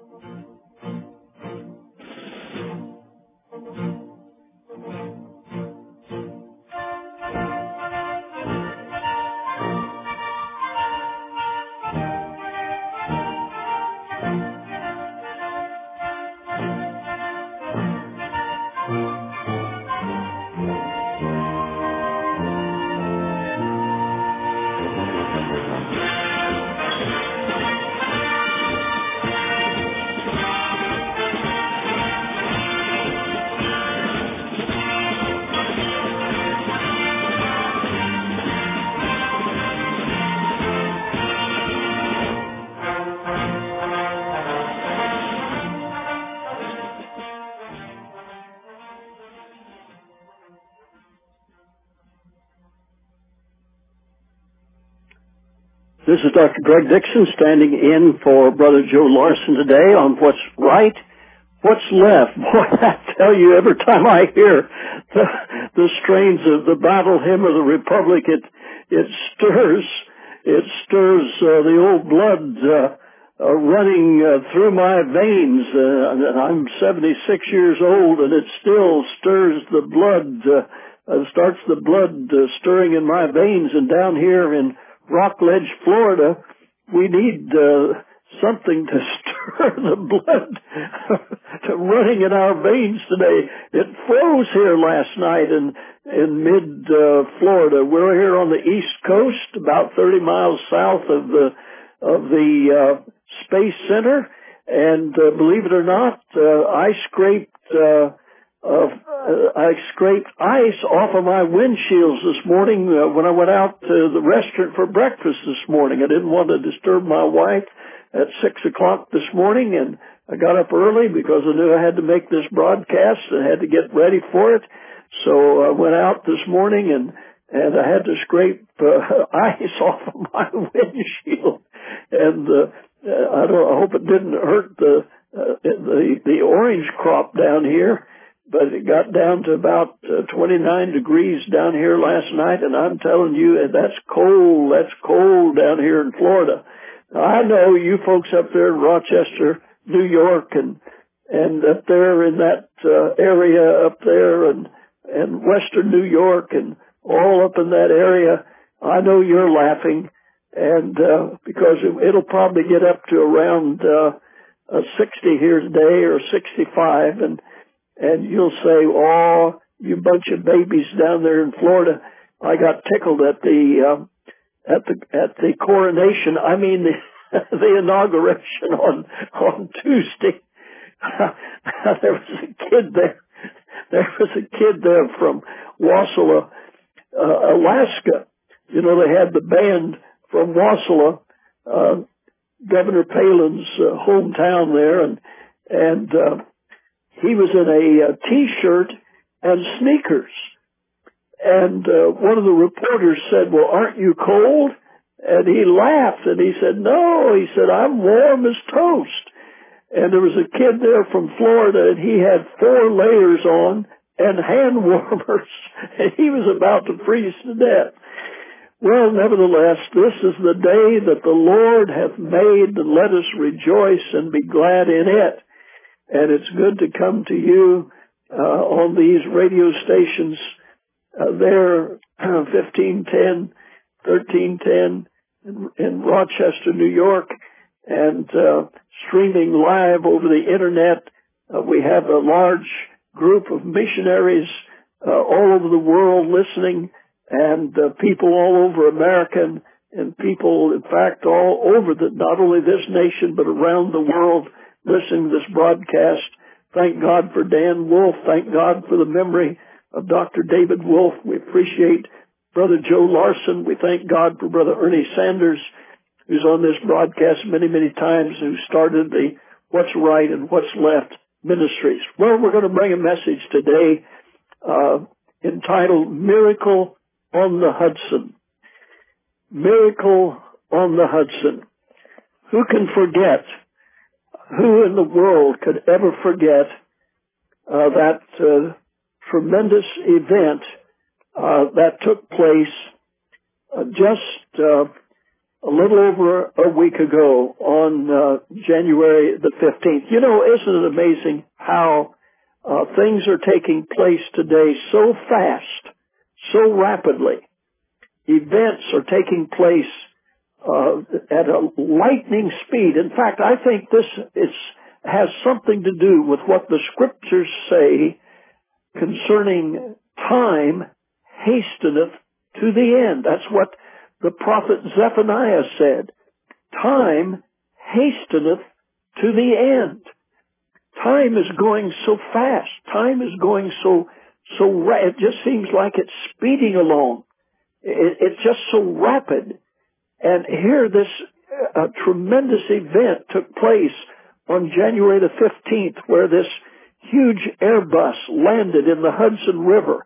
This is Dr. Greg Dixon standing in for Brother Joe Larson today on What's Right, What's Left. Boy, I tell you, every time I hear the strains of the battle hymn of the Republic, it stirs the old blood running through my veins. I'm 76 years old, and it still stirs the blood, starts the blood stirring in my veins. And down here in Rockledge, Florida, we need something to stir the blood running in our veins today. It froze here last night in mid Florida. We're here on the East Coast, about 30 miles south of the Space Center, and believe it or not, I scraped ice off of my windshields this morning when I went out to the restaurant for breakfast this morning. I didn't want to disturb my wife at 6 o'clock this morning, and I got up early because I knew I had to make this broadcast and had to get ready for it. So I went out this morning and I had to scrape ice off of my windshield, and I hope it didn't hurt the orange crop down here. But it got down to about 29 degrees down here last night, and I'm telling you, that's cold. That's cold down here in Florida. Now, I know you folks up there in Rochester, New York, and up there in that area up there, and western New York, and all up in that area, I know you're laughing, and because it'll probably get up to around 60 here today, or 65, and you'll say, "Oh, you bunch of babies down there in Florida." I got tickled at the coronation. I mean the inauguration on Tuesday. There was a kid there. There was a kid there from Wasilla, Alaska. You know, they had the band from Wasilla, Governor Palin's hometown there, and he was in a T-shirt and sneakers. And one of the reporters said, "Well, aren't you cold?" And he laughed, and he said, "No," he said, "I'm warm as toast." And there was a kid there from Florida, and he had 4 layers on and hand warmers, and he was about to freeze to death. Well, nevertheless, this is the day that the Lord hath made, and let us rejoice and be glad in it. And it's good to come to you on these radio stations there, 1510, 1310 in Rochester, New York, and streaming live over the Internet. We have a large group of missionaries all over the world listening, and people all over America, and people, in fact, all over not only this nation, but around the world, listening to this broadcast. Thank God for Dan Wolf. Thank God for the memory of Dr. David Wolf. We appreciate Brother Joe Larson. We thank God for Brother Ernie Sanders, who's on this broadcast many, many times, who started the What's Right and What's Left ministries. Well, we're going to bring a message today entitled Miracle on the Hudson. Miracle on the Hudson. Who can forget? Who in the world could ever forget that tremendous event that took place just a little over a week ago on January the 15th. You know, isn't it amazing how things are taking place today so fast, so rapidly? Events are taking place at a lightning speed. In fact, I think this has something to do with what the scriptures say concerning time hasteneth to the end. That's what the prophet Zephaniah said. Time hasteneth to the end. Time is going so fast. Time is going it just seems like it's speeding along. It's just so rapid. And here this tremendous event took place on January the 15th, where this huge Airbus landed in the Hudson River.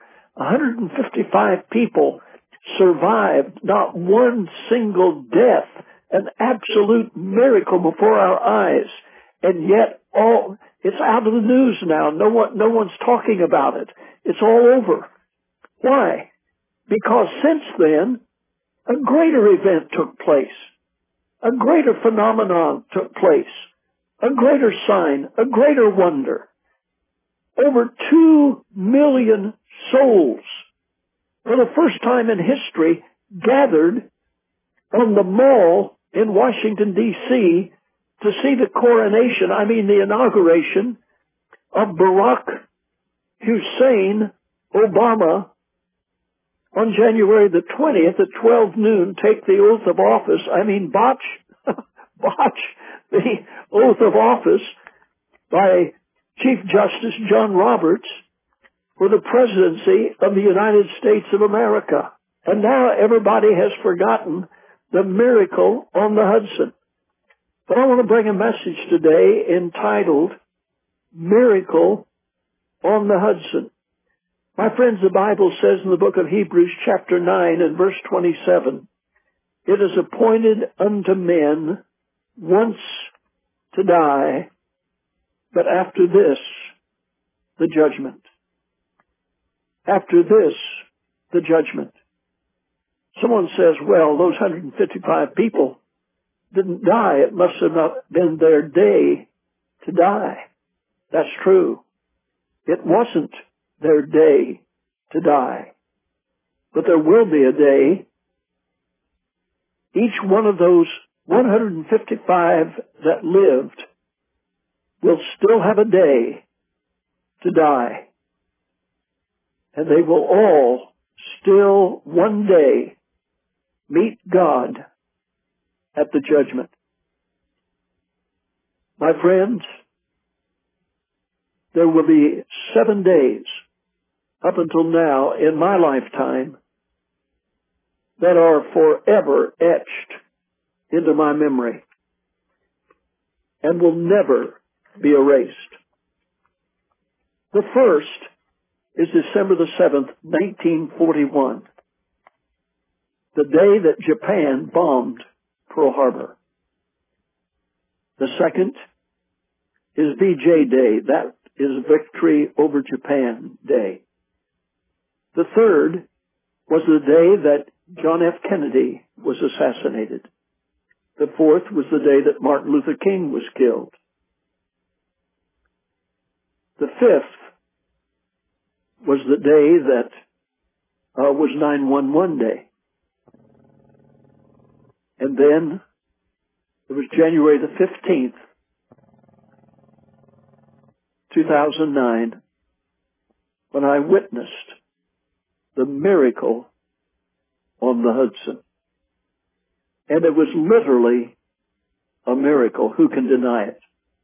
155 people survived, not one single death, an absolute miracle before our eyes. And yet it's out of the news now. No one's talking about it. It's all over. Why? Because since then, a greater event took place. A greater phenomenon took place. A greater sign, a greater wonder. Over 2 million souls, for the first time in history, gathered on the Mall in Washington, D.C. to see the inauguration of Barack Hussein Obama on January the 20th at 12 noon, take the oath of office. Botch the oath of office by Chief Justice John Roberts for the presidency of the United States of America. And now everybody has forgotten the miracle on the Hudson. But I want to bring a message today entitled Miracle on the Hudson. My friends, the Bible says in the book of Hebrews chapter 9 and verse 27, it is appointed unto men once to die, but after this, the judgment. After this, the judgment. Someone says, well, those 155 people didn't die. It must have not been their day to die. That's true. It wasn't their day to die. But there will be a day. Each one of those 155 that lived will still have a day to die. And they will all still one day meet God at the judgment. My friends, there will be 7 days up until now in my lifetime that are forever etched into my memory and will never be erased. The first is December the 7th, 1941, the day that Japan bombed Pearl Harbor. The second is VJ Day. That is Victory over Japan Day. The third was the day that John F. Kennedy was assassinated. The fourth was the day that Martin Luther King was killed. The fifth was the day that was 9/11 Day. And then it was January the 15th, 2009, when I witnessed the miracle on the Hudson. And it was literally a miracle. Who can deny it?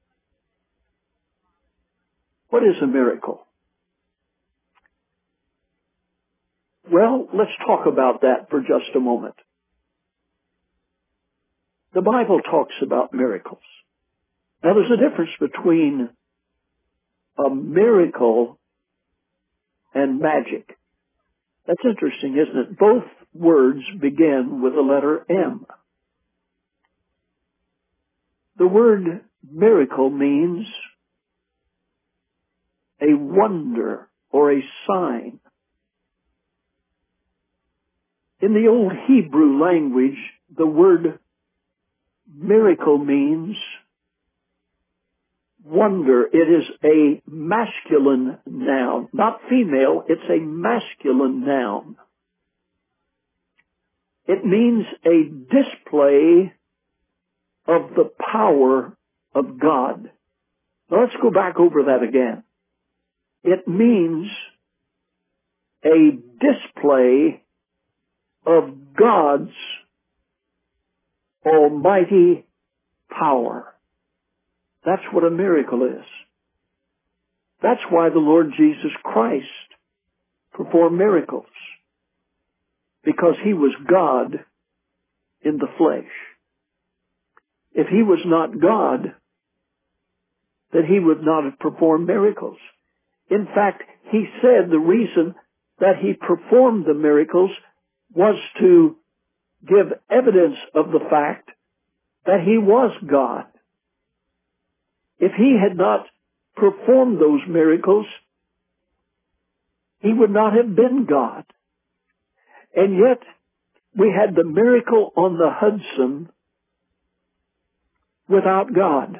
What is a miracle? Well, let's talk about that for just a moment. The Bible talks about miracles. Now, there's a difference between a miracle and magic. That's interesting, isn't it? Both words begin with the letter M. The word miracle means a wonder or a sign. In the old Hebrew language, the word miracle means wonder. It is a masculine noun, not female. It's a masculine noun. It means a display of the power of God. Now let's go back over that again. It means a display of God's almighty power. That's what a miracle is. That's why the Lord Jesus Christ performed miracles. Because he was God in the flesh. If he was not God, then he would not have performed miracles. In fact, he said the reason that he performed the miracles was to give evidence of the fact that he was God. If he had not performed those miracles, he would not have been God. And yet, we had the miracle on the Hudson without God.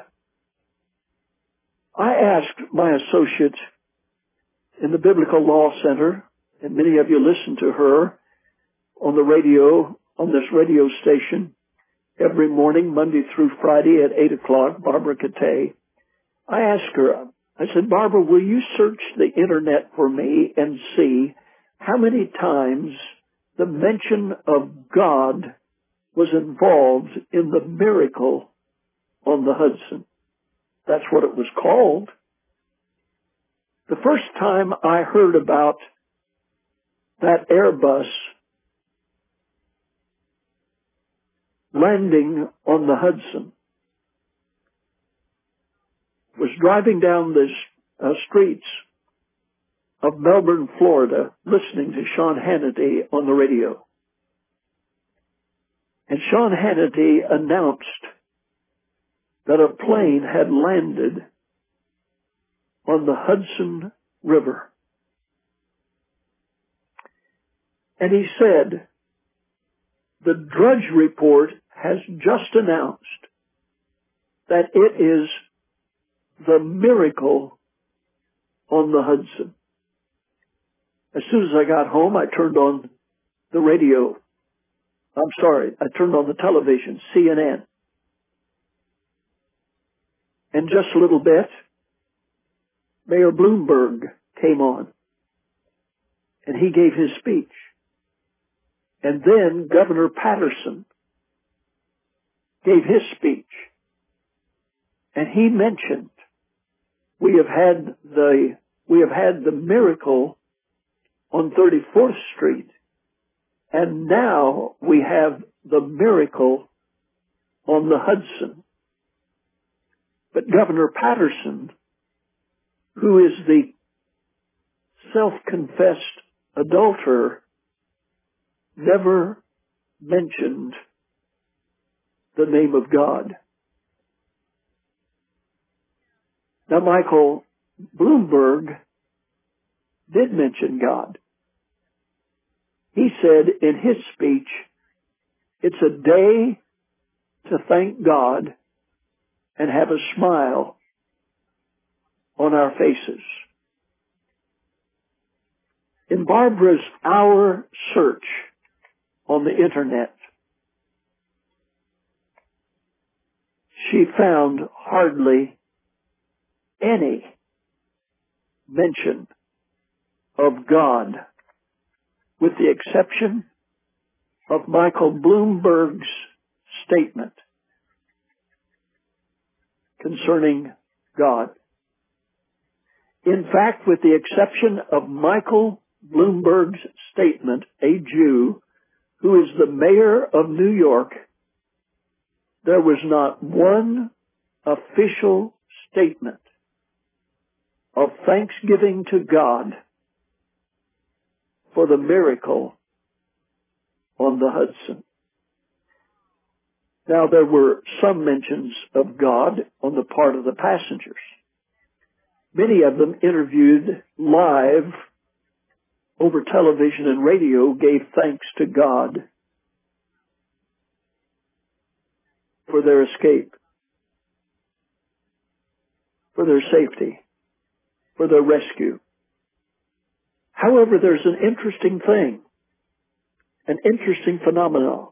I asked my associate in the Biblical Law Center, and many of you listen to her on the radio, on this radio station, every morning, Monday through Friday at 8 o'clock, Barbara Catay. I asked her, I said, Barbara, will you search the internet for me and see how many times the mention of God was involved in the miracle on the Hudson? That's what it was called. The first time I heard about that Airbus landing on the Hudson was driving down the streets of Melbourne, Florida, listening to Sean Hannity on the radio. And Sean Hannity announced that a plane had landed on the Hudson River. And he said, the Drudge Report has just announced that it is the miracle on the Hudson. As soon as I got home, I turned on the radio. I turned on the television, CNN. And just a little bit, Mayor Bloomberg came on, and he gave his speech. And then Governor Patterson gave his speech. And he mentioned, we have had the miracle on 34th Street, and now we have the miracle on the Hudson. But Governor Patterson, who is the self-confessed adulterer, never mentioned the name of God. Now, Michael Bloomberg did mention God. He said in his speech, it's a day to thank God and have a smile on our faces. In Barbara's hour search on the internet, she found hardly any mention of God, with the exception of Michael Bloomberg's statement concerning God. In fact, with the exception of Michael Bloomberg's statement, a Jew who is the mayor of New York, there was not one official statement of thanksgiving to God for the miracle on the Hudson. Now, there were some mentions of God on the part of the passengers. Many of them interviewed live over television and radio gave thanks to God for their escape, for their safety, for their rescue. However, there's an interesting thing, an interesting phenomenon.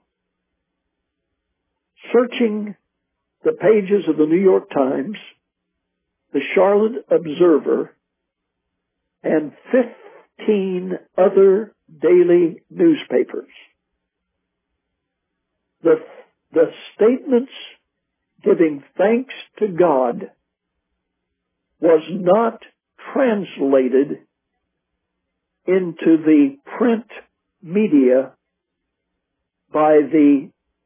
Searching the pages of the New York Times, the Charlotte Observer, and 15 other daily newspapers, the statements giving thanks to God was not translated into the print media by the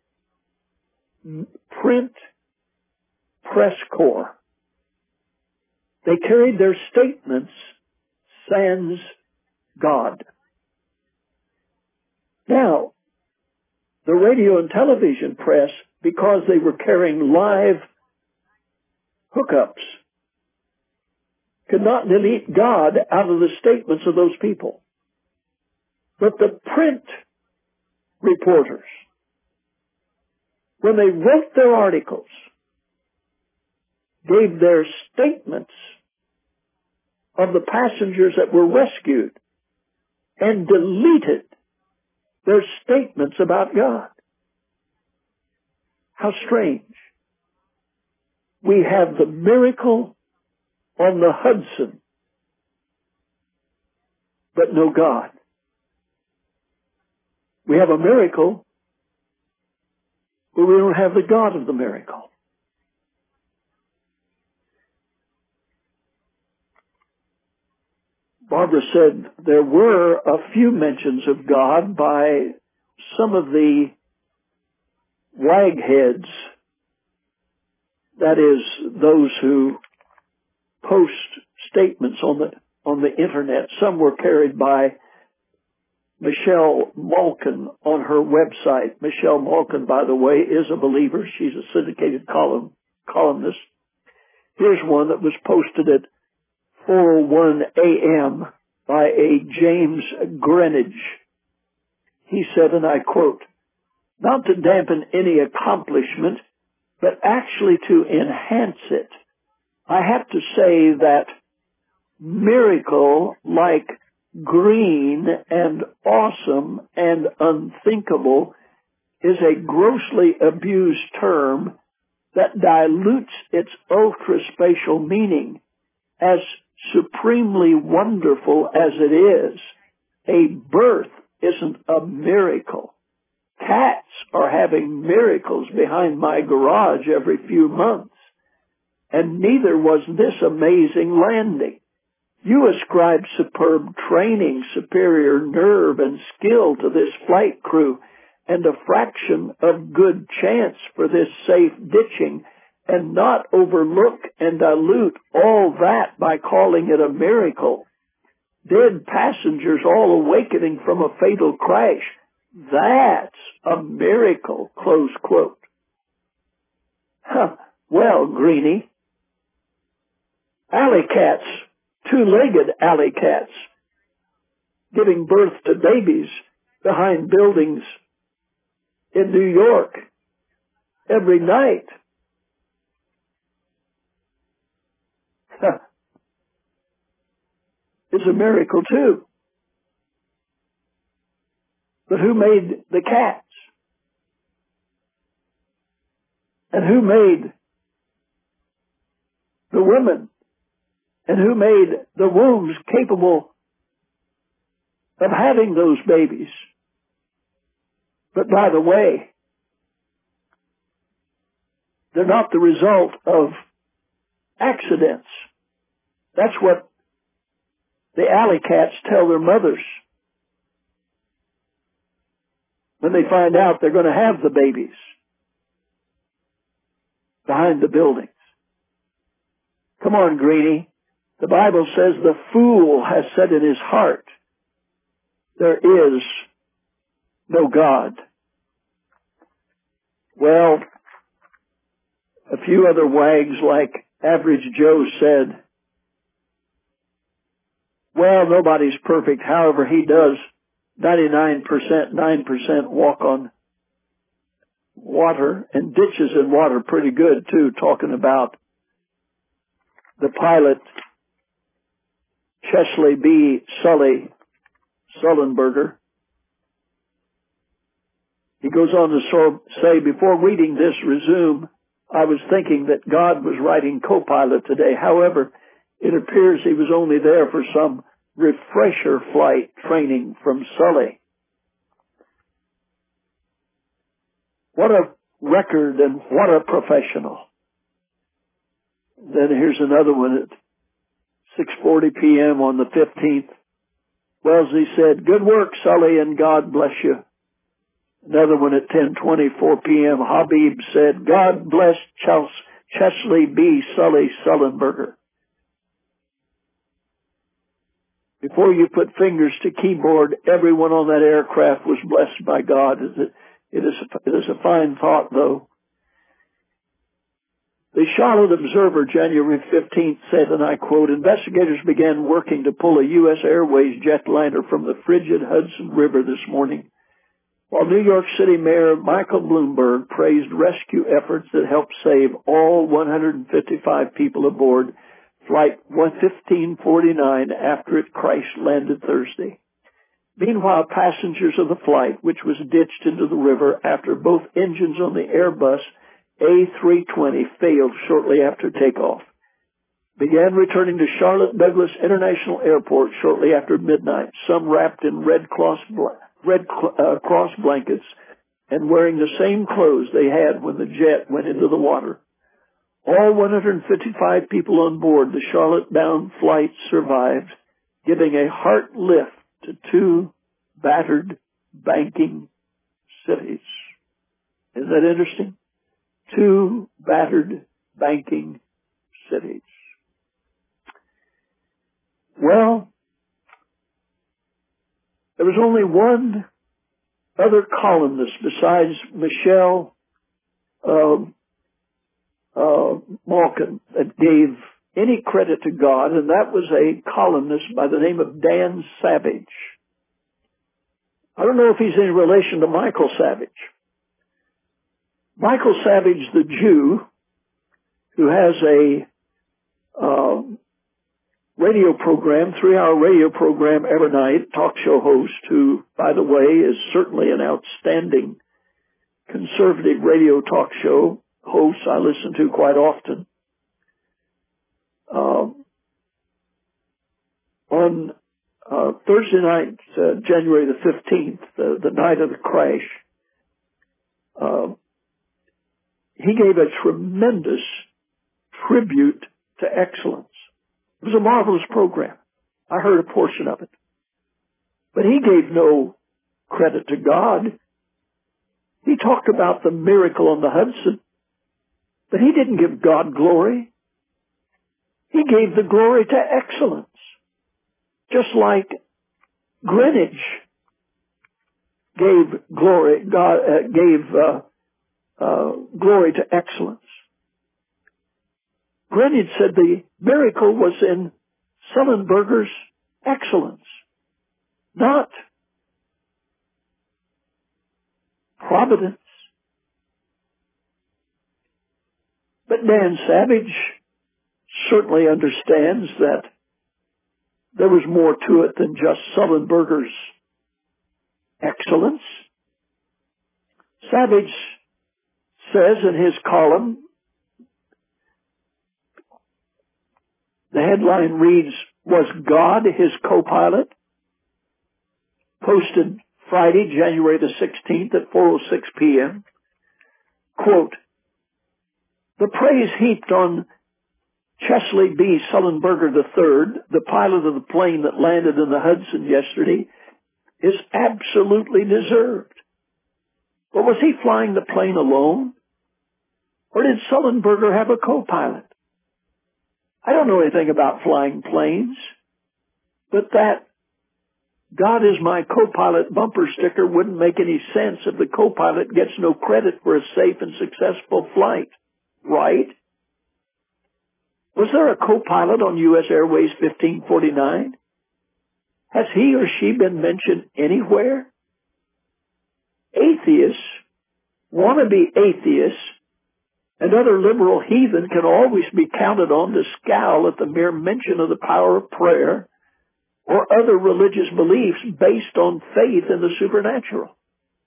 print press corps. They carried their statements sans God. Now, the radio and television press, because they were carrying live hookups, could not delete God out of the statements of those people. But the print reporters, when they wrote their articles, gave their statements of the passengers that were rescued and deleted their statements about God. How strange. We have the miracle on the Hudson, but no God. We have a miracle, but we don't have the God of the miracle. Barbara said there were a few mentions of God by some of the wagheads, that is, those who post statements on the internet. Some were carried by Michelle Malkin on her website. Michelle Malkin, by the way, is a believer. She's a syndicated columnist. Here's one that was posted at 4:01 a.m. by a James Greenidge. He said, and I quote, "Not to dampen any accomplishment, but actually to enhance it, I have to say that miracle, like green and awesome and unthinkable, is a grossly abused term that dilutes its ultra-spatial meaning. As supremely wonderful as it is, a birth isn't a miracle. Cats are having miracles behind my garage every few months, and neither was this amazing landing. You ascribe superb training, superior nerve, and skill to this flight crew, and a fraction of good chance for this safe ditching, and not overlook and dilute all that by calling it a miracle. Dead passengers all awakening from a fatal crash. That's a miracle," close quote. Well, Greenie, alley cats, two-legged alley cats, giving birth to babies behind buildings in New York every night. It's a miracle too. But who made the cats? And who made the women? And who made the wombs capable of having those babies? But by the way, they're not the result of accidents. That's what the alley cats tell their mothers when they find out they're going to have the babies behind the buildings. Come on, Greenie. The Bible says the fool has said in his heart, there is no God. Well, a few other wags like Average Joe said, well, nobody's perfect. However, he does 99%, 9% walk on water and ditches in water pretty good too, talking about the pilot Chesley B. Sullenberger. He goes on to say, before reading this resume, I was thinking that God was writing co-pilot today. However, it appears he was only there for some refresher flight training from Sully. What a record and what a professional. Then here's another one at 6:40 p.m. on the 15th. Wellesley said, good work, Sully, and God bless you. Another one at 10:24 p.m. Habib said, God bless Chesley B. Sullenberger. Before you put fingers to keyboard, everyone on that aircraft was blessed by God. It is a fine thought, though. The Charlotte Observer, January 15th, said, and I quote, investigators began working to pull a U.S. Airways jetliner from the frigid Hudson River this morning, while New York City Mayor Michael Bloomberg praised rescue efforts that helped save all 155 people aboard Flight 1549 after it crash-landed Thursday. Meanwhile, passengers of the flight, which was ditched into the river after both engines on the Airbus A320 failed shortly after takeoff, began returning to Charlotte Douglas International Airport shortly after midnight, some wrapped in Red Cross blankets and wearing the same clothes they had when the jet went into the water. All 155 people on board the Charlotte-bound flight survived, giving a heart lift to two battered banking cities. Isn't that interesting? Two battered banking cities. Well, there was only one other columnist besides Michelle Malkin that gave any credit to God, and that was a columnist by the name of Dan Savage. I don't know if he's in relation to Michael Savage. Michael Savage, the Jew, who has a radio program, 3-hour radio program every night, talk show host, who, by the way, is certainly an outstanding conservative radio talk show host I listen to quite often. On Thursday night, January the 15th, the night of the crash, he gave a tremendous tribute to excellence. It was a marvelous program. I heard a portion of it. But he gave no credit to God. He talked about the miracle on the Hudson, but he didn't give God glory. He gave the glory to excellence. Just like Greenwich gave glory, God gave glory to excellence. Greenwich said the miracle was in Sullenberger's excellence, not providence. But Dan Savage certainly understands that there was more to it than just Sullenberger's excellence. Savage says in his column, the headline reads, Was God his co-pilot? Posted Friday, January the 16th at 4:06 p.m. Quote, the praise heaped on Chesley B. Sullenberger III, the pilot of the plane that landed in the Hudson yesterday, is absolutely deserved. But was he flying the plane alone? Or did Sullenberger have a co-pilot? I don't know anything about flying planes, but that God is my co-pilot bumper sticker wouldn't make any sense if the co-pilot gets no credit for a safe and successful flight, right? Was there a co-pilot on U.S. Airways 1549? Has he or she been mentioned anywhere? Atheists Wannabe atheists and other liberal heathen can always be counted on to scowl at the mere mention of the power of prayer or other religious beliefs based on faith in the supernatural.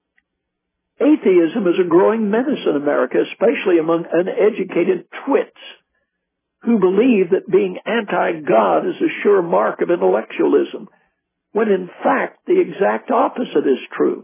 Atheism is a growing menace in America, especially among uneducated twits who believe that being anti-God is a sure mark of intellectualism, when in fact the exact opposite is true.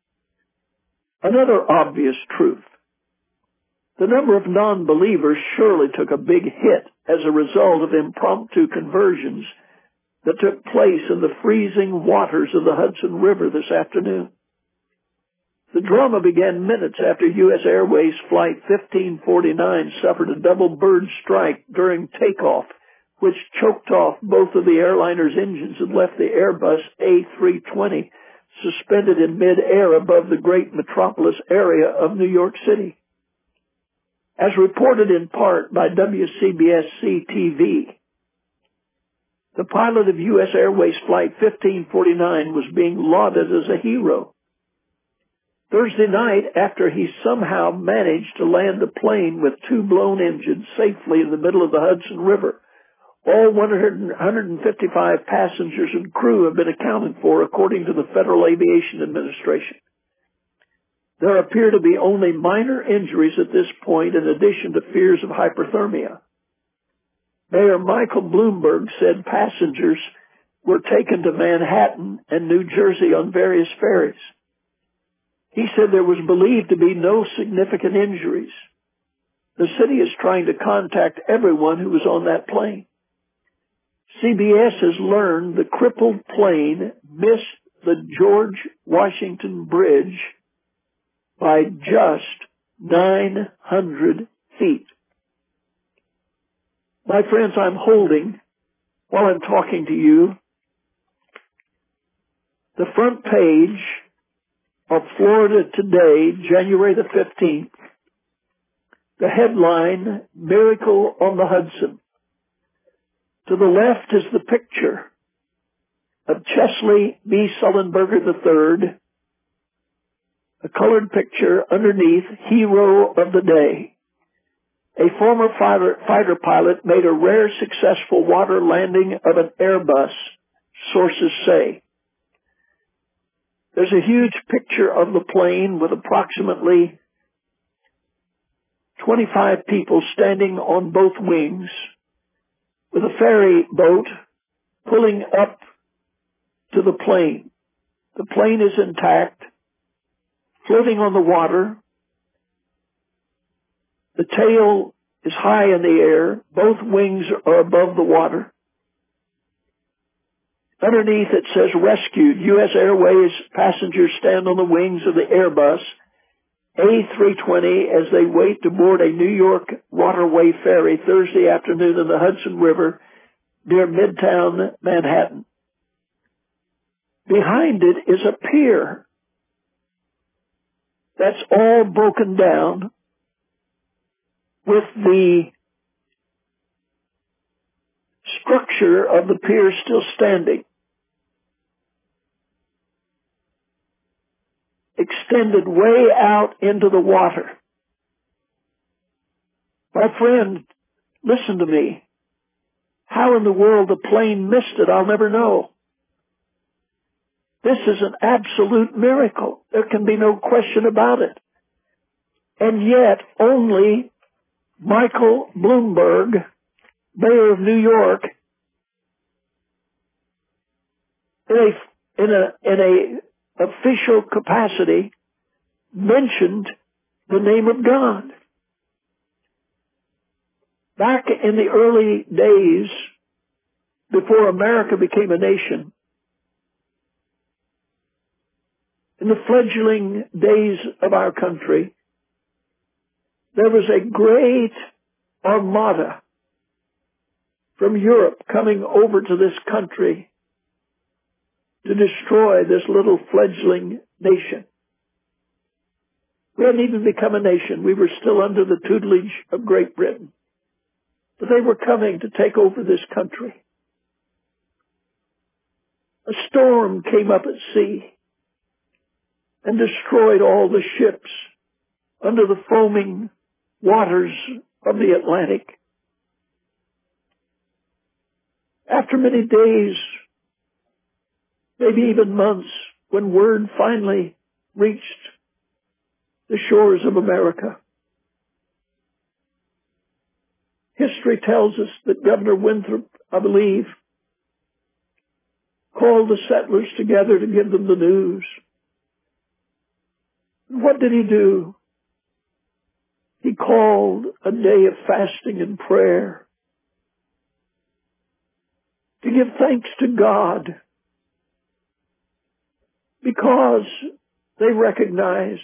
Another obvious truth: the number of non-believers surely took a big hit as a result of impromptu conversions that took place in the freezing waters of the Hudson River this afternoon. The drama began minutes after U.S. Airways Flight 1549 suffered a double bird strike during takeoff, which choked off both of the airliner's engines and left the Airbus A320 suspended in mid-air above the great metropolis area of New York City. As reported in part by WCBS-TV, the pilot of U.S. Airways Flight 1549 was being lauded as a hero. Thursday night, after he somehow managed to land a plane with two blown engines safely in the middle of the Hudson River, all 155 passengers and crew have been accounted for, according to the Federal Aviation Administration. There appear to be only minor injuries at this point, in addition to fears of hypothermia. Mayor Michael Bloomberg said passengers were taken to Manhattan and New Jersey on various ferries. He said there was believed to be no significant injuries. The city is trying to contact everyone who was on that plane. CBS has learned the crippled plane missed the George Washington Bridge by just 900 feet. My friends, I'm holding, while I'm talking to you, the front page of Florida Today, January the 15th, the headline, Miracle on the Hudson. To the left is the picture of Chesley B. Sullenberger III, a colored picture underneath, Hero of the Day. A former fighter pilot made a rare successful water landing of an Airbus, sources say. There's a huge picture of the plane with approximately 25 people standing on both wings, with a ferry boat pulling up to the plane. The plane is intact, floating on the water. The tail is high in the air. Both wings are above the water. Underneath it says rescued. U.S. Airways passengers stand on the wings of the Airbus A320 as they wait to board a New York waterway ferry Thursday afternoon in the Hudson River near Midtown Manhattan. Behind it is a pier that's all broken down, with the structure of the pier still standing, extended way out into the water. My friend, listen to me. How in the world the plane missed it, I'll never know. This is an absolute miracle. There can be no question about it. And yet, only Michael Bloomberg, mayor of New York, in a official capacity, mentioned the name of God. Back in the early days, before America became a nation, in the fledgling days of our country, there was a great armada from Europe coming over to this country to destroy this little fledgling nation. We hadn't even become a nation. We were still under the tutelage of Great Britain. But they were coming to take over this country. A storm came up at sea and destroyed all the ships under the foaming waters of the Atlantic. After many days, maybe even months, when word finally reached the shores of America, history tells us that Governor Winthrop, I believe, called the settlers together to give them the news. And what did he do? He called a day of fasting and prayer to give thanks to God, because they recognized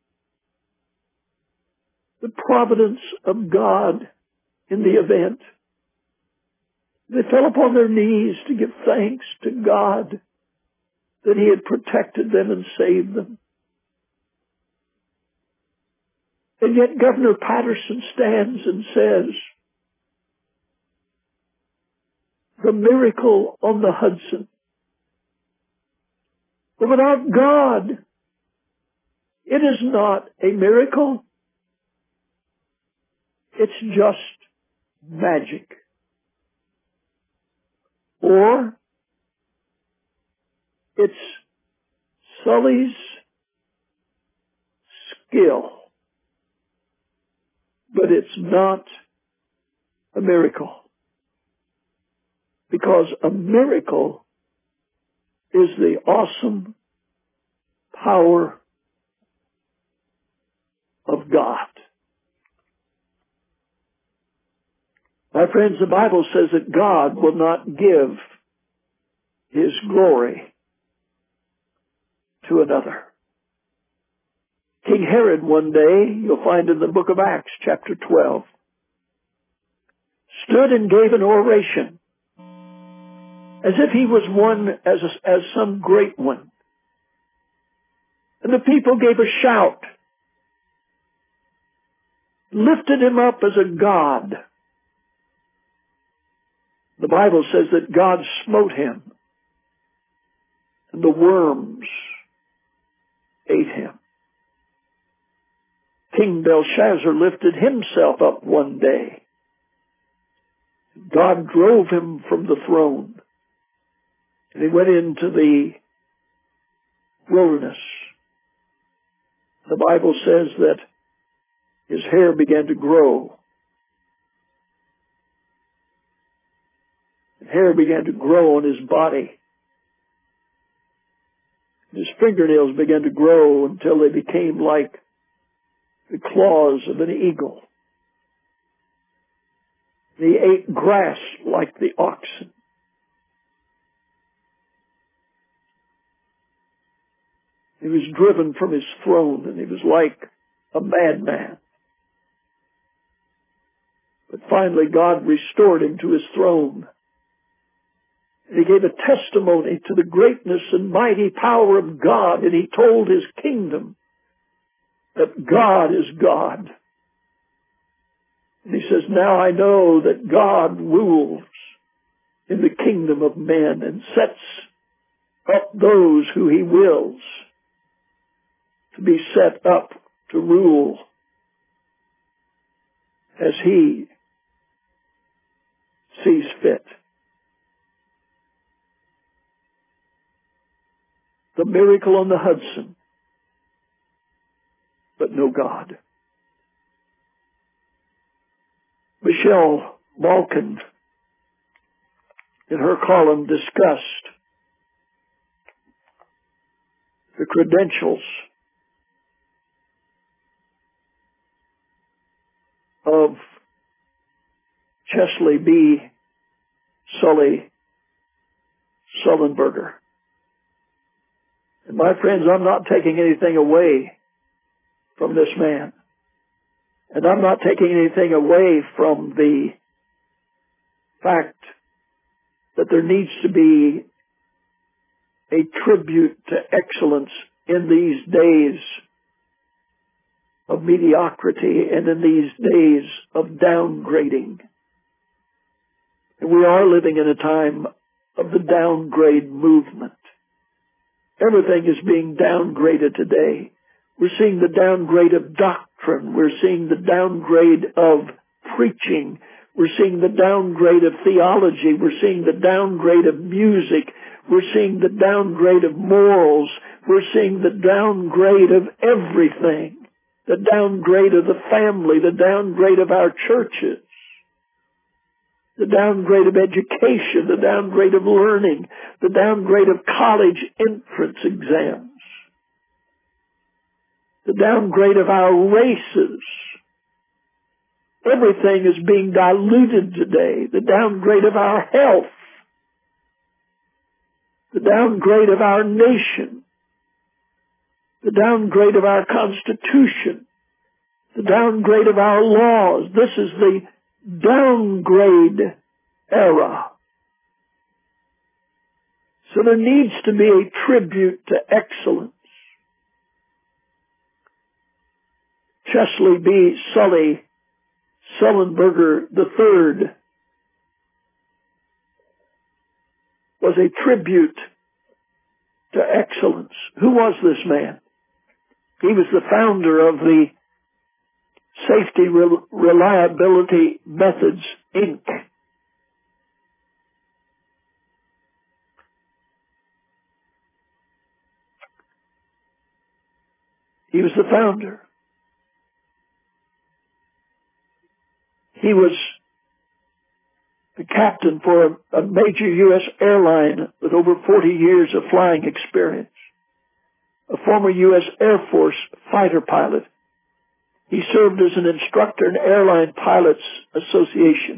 the providence of God in the event. They fell upon their knees to give thanks to God that He had protected them and saved them. And yet Governor Patterson stands and says, the miracle on the Hudson. But without God, it is not a miracle. It's just magic. Or it's Sully's skill. But it's not a miracle. Because a miracle is the awesome power of God. My friends, the Bible says that God will not give His glory to another. King Herod one day, you'll find in the book of Acts, chapter 12, stood and gave an oration as if he was one as some great one. And the people gave a shout, lifted him up as a god. The Bible says that God smote him, and the worms ate him. King Belshazzar lifted himself up one day. God drove him from the throne, and he went into the wilderness. The Bible says that his hair began to grow. Hair began to grow on his body. His fingernails began to grow until they became like the claws of an eagle. He ate grass like the oxen. He was driven from his throne, and he was like a madman. But finally God restored him to his throne. And he gave a testimony to the greatness and mighty power of God, and he told his kingdom that God is God. And he says, now I know that God rules in the kingdom of men and sets up those who He wills to be set up to rule as He sees fit. The miracle on the Hudson, but no God. Michelle Malkin, in her column, discussed the credentials of Chesley B. Sully Sullenberger. And my friends, I'm not taking anything away from this man. And I'm not taking anything away from the fact that there needs to be a tribute to excellence in these days of mediocrity and in these days of downgrading. And we are living in a time of the downgrade movement. Everything is being downgraded today. We're seeing the downgrade of doctrine. doctrine. We're seeing the downgrade of preaching. We're seeing the downgrade of theology. We're seeing the downgrade of music. We're seeing the downgrade of morals. We're seeing the downgrade of everything. The downgrade of the family. The downgrade of our churches. The downgrade of education. The downgrade of learning. The downgrade of college entrance exams. The downgrade of our races. Everything is being diluted today. The downgrade of our health. The downgrade of our nation. The downgrade of our Constitution. The downgrade of our laws. This is the downgrade era. So there needs to be a tribute to excellence. Chesley B. Sullenberger III was a tribute to excellence. Who was this man? He was the founder of the Safety Reliability Methods, Inc. He was the founder. He was the captain for a major U.S. airline with over 40 years of flying experience. A former U.S. Air Force fighter pilot. He served as an instructor in Airline Pilots Association.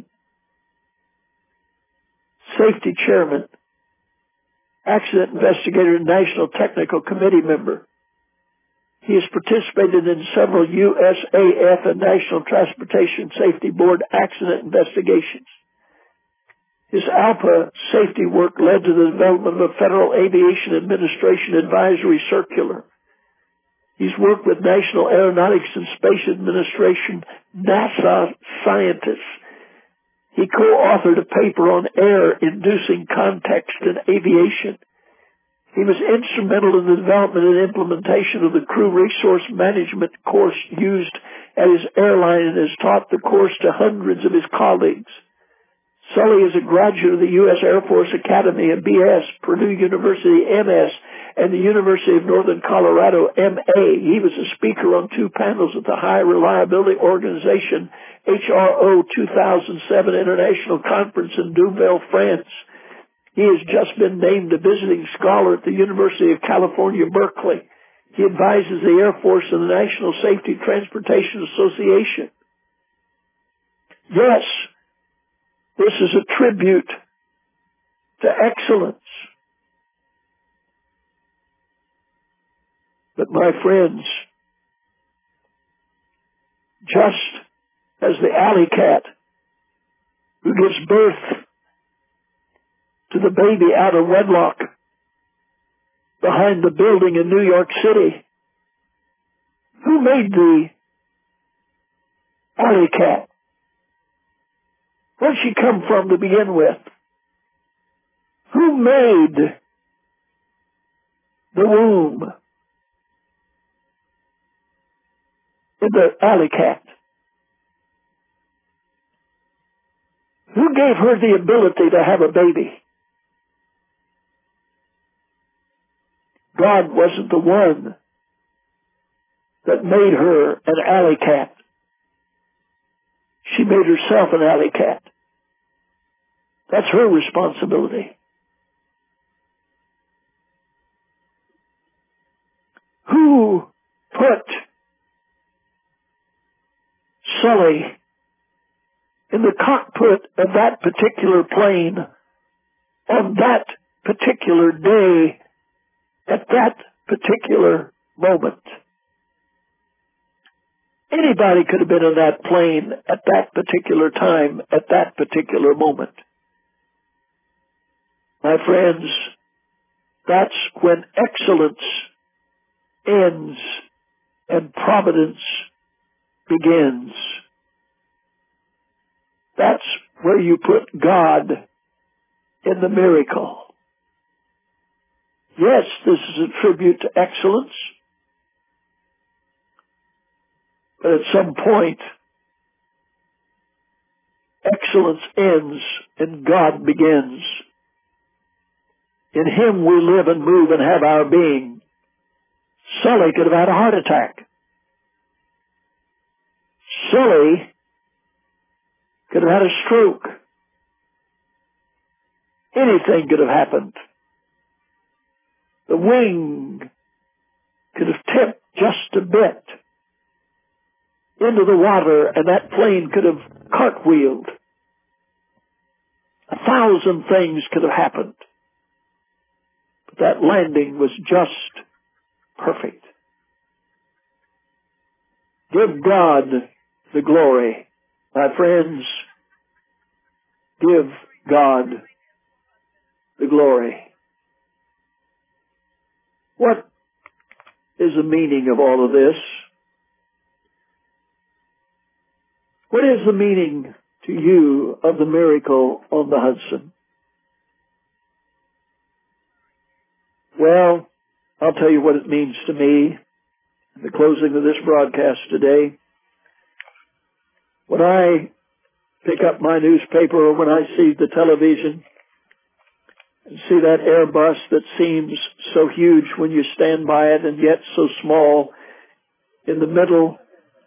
Safety chairman. Accident investigator and National Technical Committee member. He has participated in several USAF and National Transportation Safety Board accident investigations. His ALPA safety work led to the development of a Federal Aviation Administration advisory circular. He's worked with National Aeronautics and Space Administration, NASA scientists. He co-authored a paper on air-inducing context in aviation. He was instrumental in the development and implementation of the crew resource management course used at his airline and has taught the course to hundreds of his colleagues. Sully is a graduate of the U.S. Air Force Academy, a B.S., Purdue University M.S., and the University of Northern Colorado M.A. He was a speaker on 2 panels at the High Reliability Organization HRO 2007 International Conference in Deauville, France. He has just been named a visiting scholar at the University of California, Berkeley. He advises the Air Force and the National Safety Transportation Association. Yes, this is a tribute to excellence. But my friends, just as the alley cat who gives birth to the baby out of wedlock behind the building in New York City, who made the alley cat? Where did she come from to begin with? Who made the womb in the alley cat? Who gave her the ability to have a baby? God wasn't the one that made her an alley cat. She made herself an alley cat. That's her responsibility. Who put Sully in the cockpit of that particular plane on that particular day at that particular moment? Anybody could have been on that plane at that particular time, at that particular moment. My friends, that's when excellence ends and providence begins. That's where you put God in the miracle. Yes, this is a tribute to excellence. But at some point, excellence ends and God begins. In Him we live and move and have our being. Sully could have had a heart attack. Sully could have had a stroke. Anything could have happened. The wing could have tipped just a bit into the water, and that plane could have cartwheeled. 1,000 things could have happened. But that landing was just perfect. Give God the glory. My friends, give God the glory. What is the meaning of all of this? What is the meaning to you of the miracle on the Hudson? Well, I'll tell you what it means to me in the closing of this broadcast today. When I pick up my newspaper or when I see the television and see that Airbus that seems so huge when you stand by it and yet so small in the middle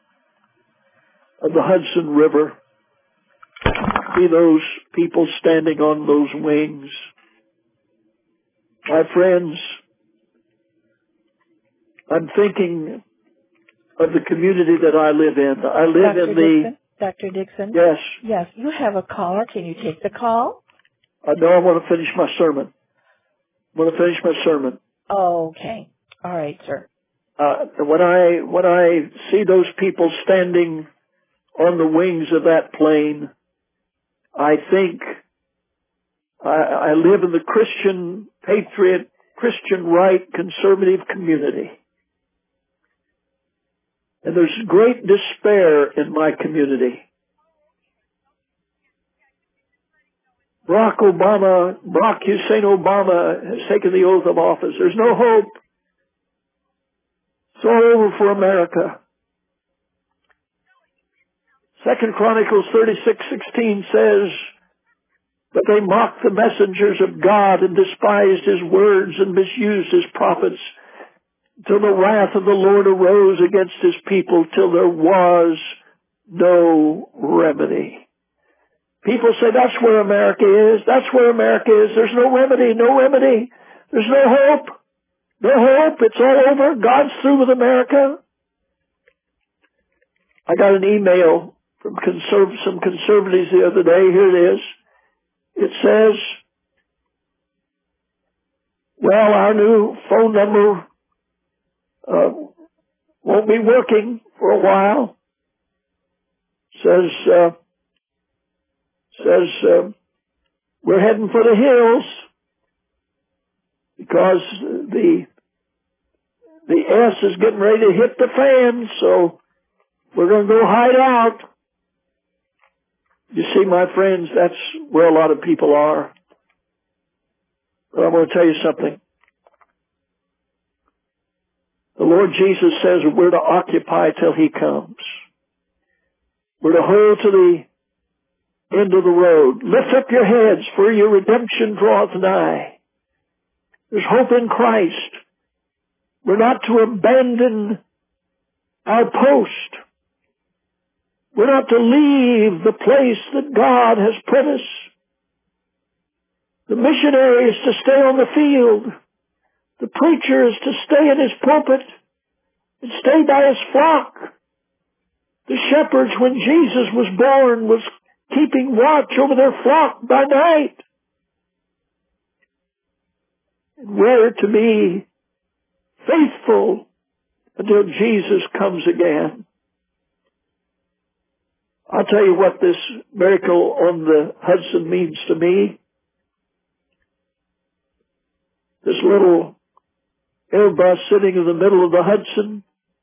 of the Hudson River, see those people standing on those wings. My friends, I'm thinking of the community that I live in. I live Dr. Dixon? Yes. Yes, you have a caller. Can you take the call? No, I want to finish my sermon. Okay. All right, sir. When I see those people standing on the wings of that plane, I think I live in the Christian patriot, Christian right, conservative community. And there's great despair in my community. Barack Hussein Obama has taken the oath of office. There's no hope. It's all over for America. 2 Chronicles 36:16 says, "But they mocked the messengers of God and despised His words and misused His prophets, till the wrath of the Lord arose against His people, till there was no remedy." People say, that's where America is. That's where America is. There's no remedy, no remedy. There's no hope. No hope. It's all over. God's through with America. I got an email from some conservatives the other day. Here it is. It says, well, our new phone number won't be working for a while. Says we're heading for the hills because the S is getting ready to hit the fan, so we're going to go hide out. You see, my friends, that's where a lot of people are. But I want to tell you something. The Lord Jesus says we're to occupy till He comes. We're to hold to the end of the road. Lift up your heads, for your redemption draweth nigh. There's hope in Christ. We're not to abandon our post. We're not to leave the place that God has put us. The missionary is to stay on the field. The preacher is to stay in his pulpit and stay by his flock. The shepherds, when Jesus was born, was keeping watch over their flock by night. And we're to be faithful until Jesus comes again. I'll tell you what this miracle on the Hudson means to me. This little Airbus sitting in the middle of the Hudson,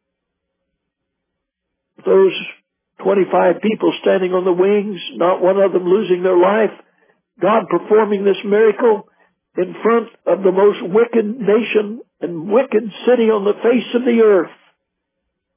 those 25 people standing on the wings, not one of them losing their life, God performing this miracle in front of the most wicked nation and wicked city on the face of the earth.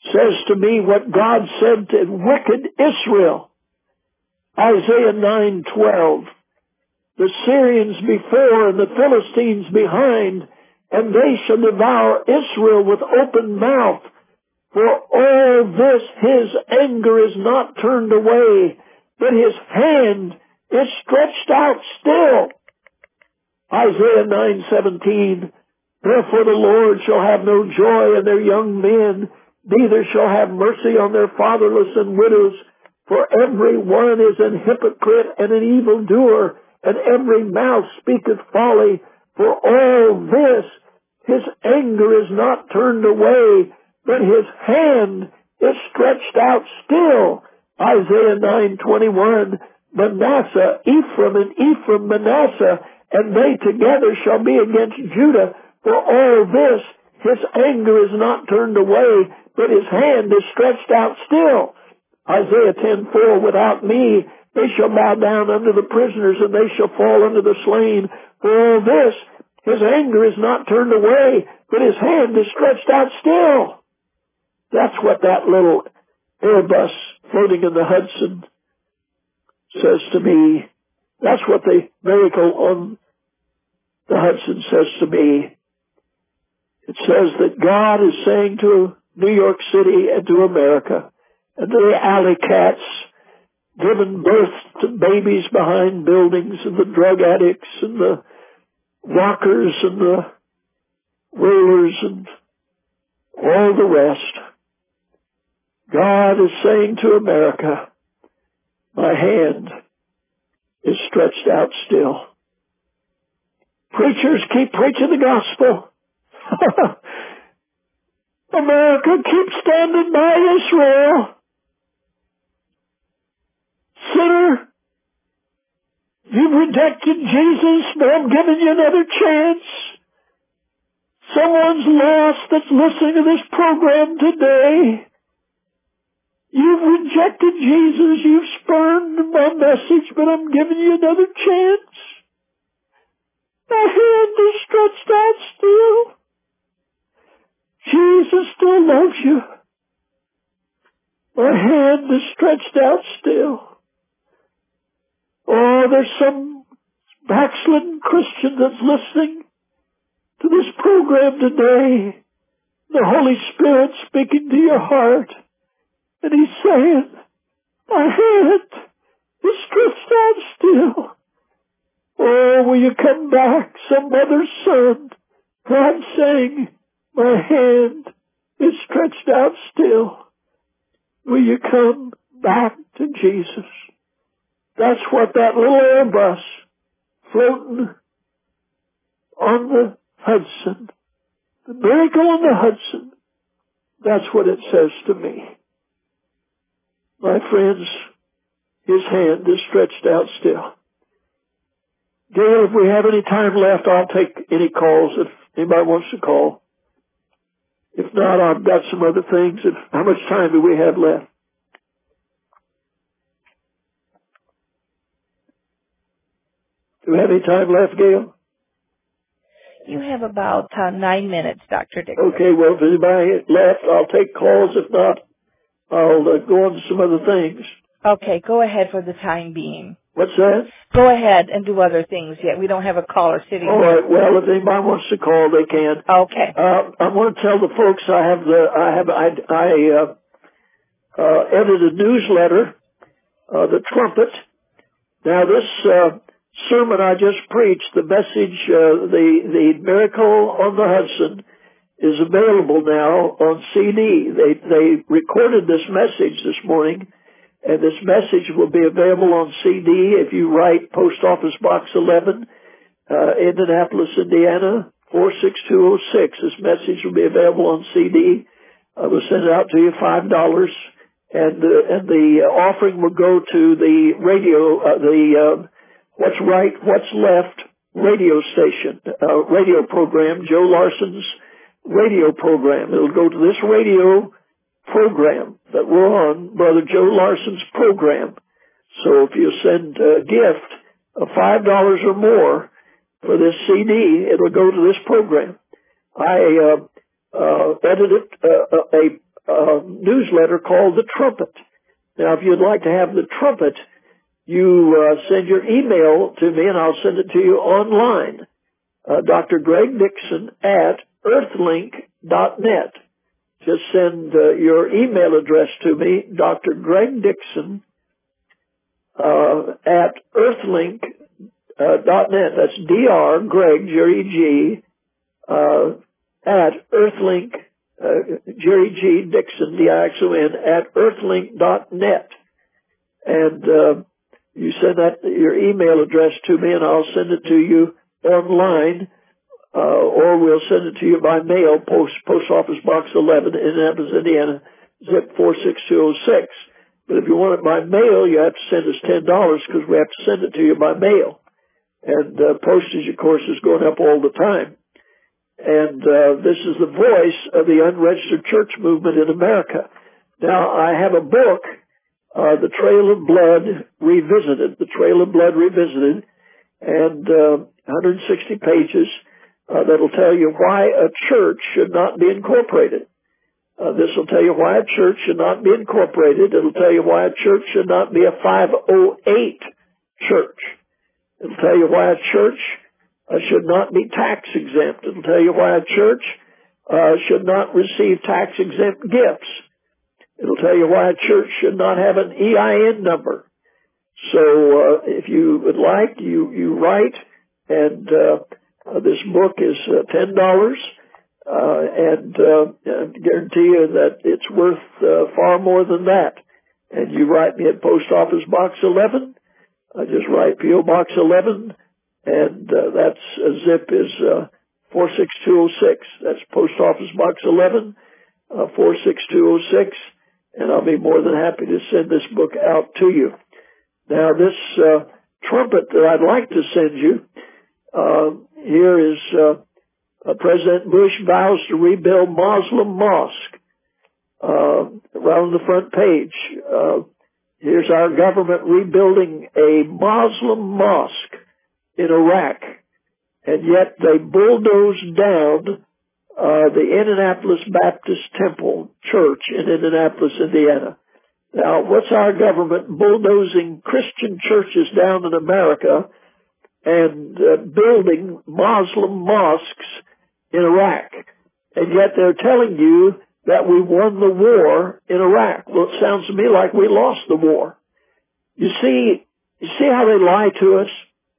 says to me what God said to wicked Israel. Isaiah 9:12. The Syrians before and the Philistines behind, and they shall devour Israel with open mouth. For all this his anger is not turned away, but his hand is stretched out still. Isaiah 9:17. Therefore the Lord shall have no joy in their young men, neither shall have mercy on their fatherless and widows. For every one is an hypocrite and an evildoer, and every mouth speaketh folly. For all this his anger is not turned away, but his hand is stretched out still. Isaiah 9:21. Manasseh, Ephraim, and Ephraim, Manasseh, and they together shall be against Judah. For all this his anger is not turned away, but his hand is stretched out still. Isaiah 10:4. Without me they shall bow down unto the prisoners, and they shall fall unto the slain. For all this his anger is not turned away, but his hand is stretched out still. That's what that little Airbus floating in the Hudson says to me. That's what the miracle on the Hudson says to me. It says that God is saying to New York City and to America and to the alley cats giving birth to babies behind buildings, and the drug addicts and the rockers and the rollers and all the rest. God is saying to America, my hand is stretched out still. Preachers, keep preaching the gospel. America, keep standing by Israel. Sinner, you've rejected Jesus, but I'm giving you another chance. Someone's lost that's listening to this program today. You've rejected Jesus, you've spurned my message, but I'm giving you another chance. My hand is stretched out still. Jesus still loves you. My hand is stretched out still. Oh, there's some backslidden Christian that's listening to this program today. The Holy Spirit speaking to your heart. And he's saying, my hand is stretched out still. Oh, will you come back, some mother's son? God's saying, my hand is stretched out still. Will you come back to Jesus? That's what that little Airbus floating on the Hudson, the miracle on the Hudson, that's what it says to me. My friends, his hand is stretched out still. Gail, if we have any time left, I'll take any calls if anybody wants to call. If not, I've got some other things. How much time do we have left? Do we have any time left, Gail? You have about 9 minutes, Dr. Dixon. Okay, well, if anybody left, I'll take calls. If not, I'll go on to some other things. Okay, go ahead for the time being. What's that? Go ahead and do other things yet. We don't have a caller sitting All here. right. Well, if anybody wants to call, they can. Okay. I want to tell the folks I edited a newsletter, The Trumpet. Now, this sermon I just preached, the message, the miracle on the Hudson, is available now on CD. They recorded this message this morning, and this message will be available on CD if you write Post Office Box 11, Indianapolis, Indiana, 46206. This message will be available on CD. I will send it out to you, $5, and the offering will go to the radio, What's Right, What's Left radio station, radio program, Joe Larson's radio program. It'll go to this radio program that we're on, Brother Joe Larson's program. So if you send a gift of $5 or more for this CD, it'll go to this program. I edited newsletter called The Trumpet. Now, if you'd like to have The Trumpet, you send your email to me and I'll send it to you online. Dr. Greg Dixon at earthlink.net. Just send your email address to me, Dr. Greg Dixon at earthlink.net. That's Dr. Greg, G-R-E-G, at earthlink, G-R-E-G, Dixon, D-I-X-O-N, at earthlink.net. And you send that your email address to me and I'll send it to you online, or we'll send it to you by mail, Post Office Box 11, Indianapolis, Indiana, zip 46206. But if you want it by mail, you have to send us $10 because we have to send it to you by mail. And postage, of course, is going up all the time. And this is the voice of the unregistered church movement in America. Now, I have a book, The Trail of Blood Revisited, The Trail of Blood Revisited, and 160 pages that'll tell you why a church should not be incorporated. This will tell you why a church should not be incorporated. It'll tell you why a church should not be a 508 church. It'll tell you why a church should not be tax exempt. It'll tell you why a church should not receive tax exempt gifts. It'll tell you why a church should not have an EIN number. So if you would like, you write, and this book is $10, and I guarantee you that it's worth far more than that. And you write me at Post Office Box 11. I just write P.O. Box 11, and that's zip is 46206. That's Post Office Box 11, 46206, and I'll be more than happy to send this book out to you. Now, this trumpet that I'd like to send you, here is President Bush vows to rebuild Muslim mosque. Right on the front page, here's our government rebuilding a Muslim mosque in Iraq, and yet they bulldozed down the Indianapolis Baptist Temple Church in Indianapolis, Indiana. Now, what's our government bulldozing Christian churches down in America and building Muslim mosques in Iraq? And yet they're telling you that we won the war in Iraq. Well, it sounds to me like we lost the war. You see how they lie to us?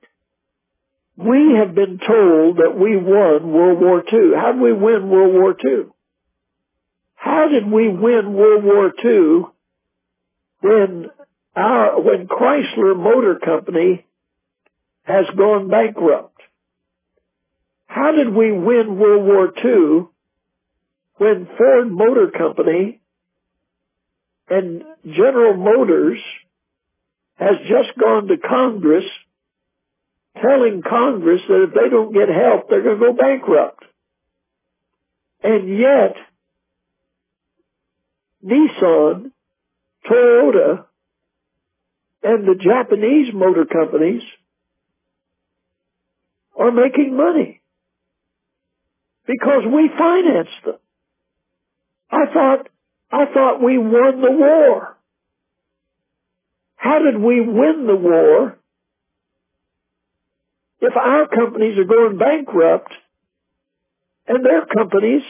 We have been told that we won World War II. How did we win World War II? How did we win World War II when Chrysler Motor Company has gone bankrupt? How did we win World War II when Ford Motor Company and General Motors has just gone to Congress telling Congress that if they don't get help, they're going to go bankrupt? And yet, Nissan, Toyota, and the Japanese motor companies are making money because we financed them. I thought we won the war. How did we win the war if our companies are going bankrupt and their companies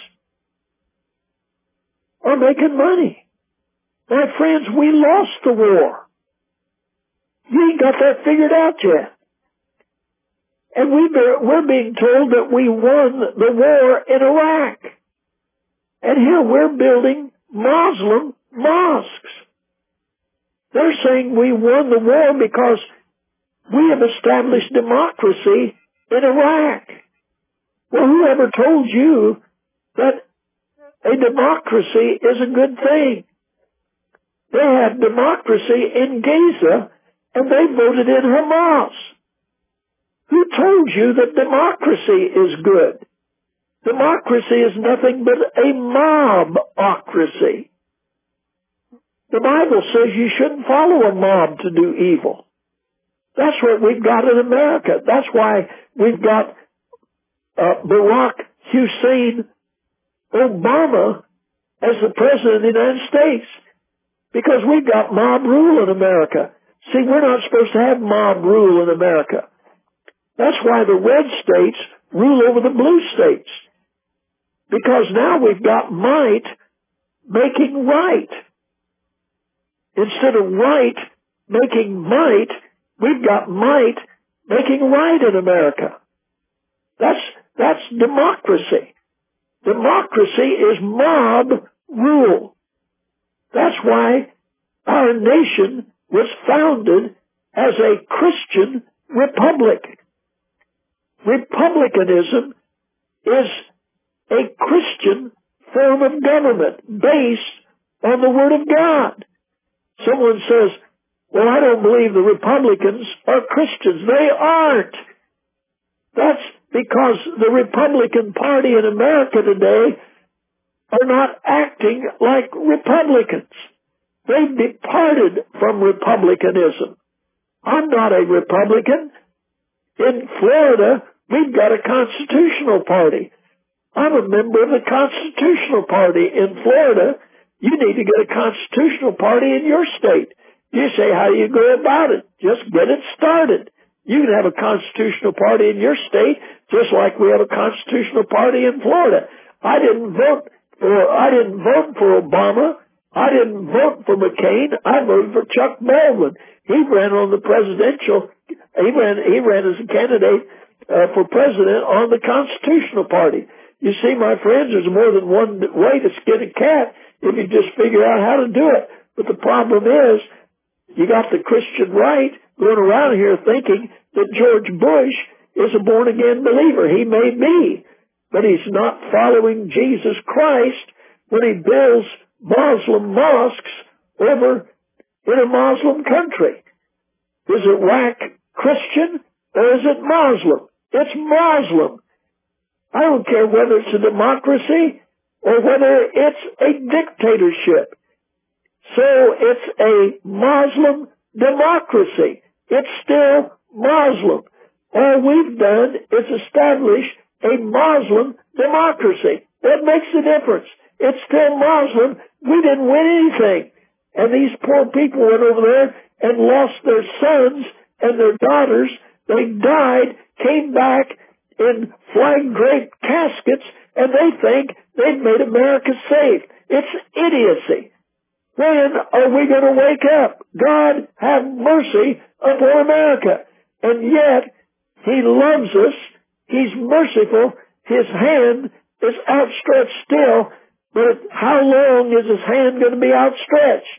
are making money? My friends, we lost the war. You ain't got that figured out yet. And we're being told that we won the war in Iraq. And here we're building Muslim mosques. They're saying we won the war because we have established democracy in Iraq. Well, whoever told you that a democracy is a good thing? They have democracy in Gaza, and they voted in Hamas. Who told you that democracy is good? Democracy is nothing but a mobocracy. The Bible says you shouldn't follow a mob to do evil. That's what we've got in America. That's why we've got Barack Hussein Obama as the President of the United States, because we've got mob rule in America. See, we're not supposed to have mob rule in America. That's why the red states rule over the blue states. Because now we've got might making right. Instead of right making might, we've got might making right in America. That's democracy. Democracy is mob rule. That's why our nation was founded as a Christian republic. Republicanism is a Christian form of government based on the Word of God. Someone says, well, I don't believe the Republicans are Christians. They aren't. That's because the Republican Party in America today are not acting like Republicans. They've departed from republicanism. I'm not a Republican. In Florida, we've got a constitutional party. I'm a member of the Constitutional Party in Florida. You need to get a constitutional party in your state. You say, how do you go about it? Just get it started. You can have a constitutional party in your state, just like we have a constitutional party in Florida. I didn't vote for Obama. I didn't vote for McCain. I voted for Chuck Baldwin. He ran on the presidential. He ran as a candidate for president on the Constitutional Party. You see, my friends, there's more than one way to skin a cat if you just figure out how to do it. But the problem is, you got the Christian right going around here thinking that George Bush is a born-again believer. He may be, but he's not following Jesus Christ when he builds Muslim mosques over in a Muslim country. Is Iraq Christian or is it Muslim? It's Muslim. I don't care whether it's a democracy or whether it's a dictatorship. So it's a Muslim democracy. It's still Muslim. All we've done is establish a Muslim democracy. What makes the difference? It's still Muslim. We didn't win anything. And these poor people went over there and lost their sons and their daughters. They died, came back in flag-draped caskets, and they think they've made America safe. It's idiocy. When are we going to wake up? God have mercy upon America. And yet, He loves us. He's merciful. His hand is outstretched still. But how long is His hand going to be outstretched?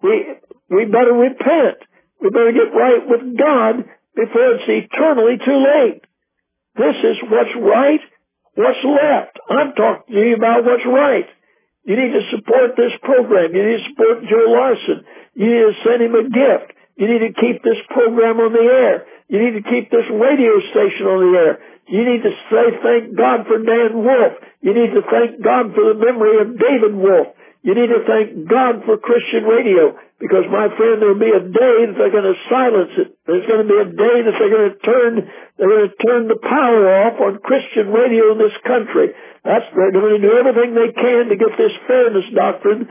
We better repent. We better get right with God before it's eternally too late. This is what's right, what's left. I'm talking to you about what's right. You need to support this program. You need to support Joe Larson. You need to send him a gift. You need to keep this program on the air. You need to keep this radio station on the air. You need to say thank God for Dan Wolf. You need to thank God for the memory of David Wolf. You need to thank God for Christian radio, because, my friend, there will be a day that they're going to silence it. There's going to be a day that they're going to turn the power off on Christian radio in this country. They're going to do everything they can to get this fairness doctrine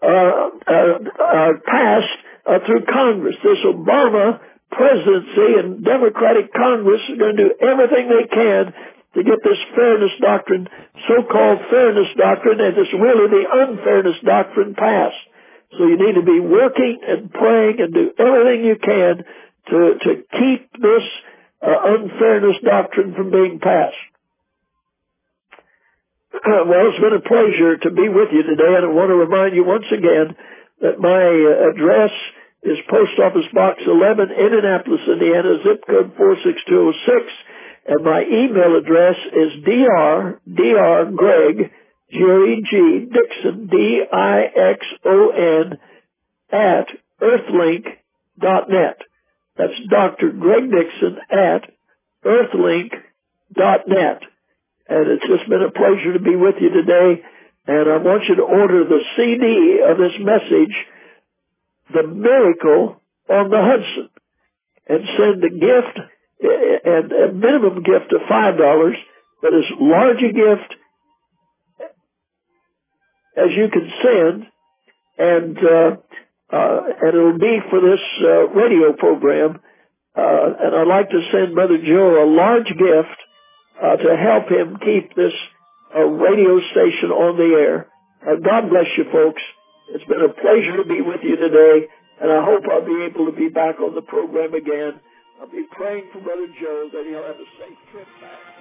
passed through Congress. This Obama presidency and Democratic Congress is going to do everything they can to get this fairness doctrine, so-called fairness doctrine, and it's really the unfairness doctrine passed. So you need to be working and praying and do everything you can to keep this unfairness doctrine from being passed. Well, it's been a pleasure to be with you today, and I want to remind you once again that my address is Post Office Box 11, Indianapolis, Indiana, zip code 46206. And my email address is Greg, G-R-E-G, Dixon, D-I-X-O-N, at earthlink.net. That's Dr. Greg Dixon at earthlink.net. And it's just been a pleasure to be with you today. And I want you to order the CD of this message, The Miracle on the Hudson, and send a gift, and a minimum gift of $5, but as large a gift as you can send, and it'll be for this radio program. And I'd like to send Brother Joe a large gift to help him keep this radio station on the air. God bless you, folks. It's been a pleasure to be with you today, and I hope I'll be able to be back on the program again. I'll be praying for Brother Joe that he'll have a safe trip back.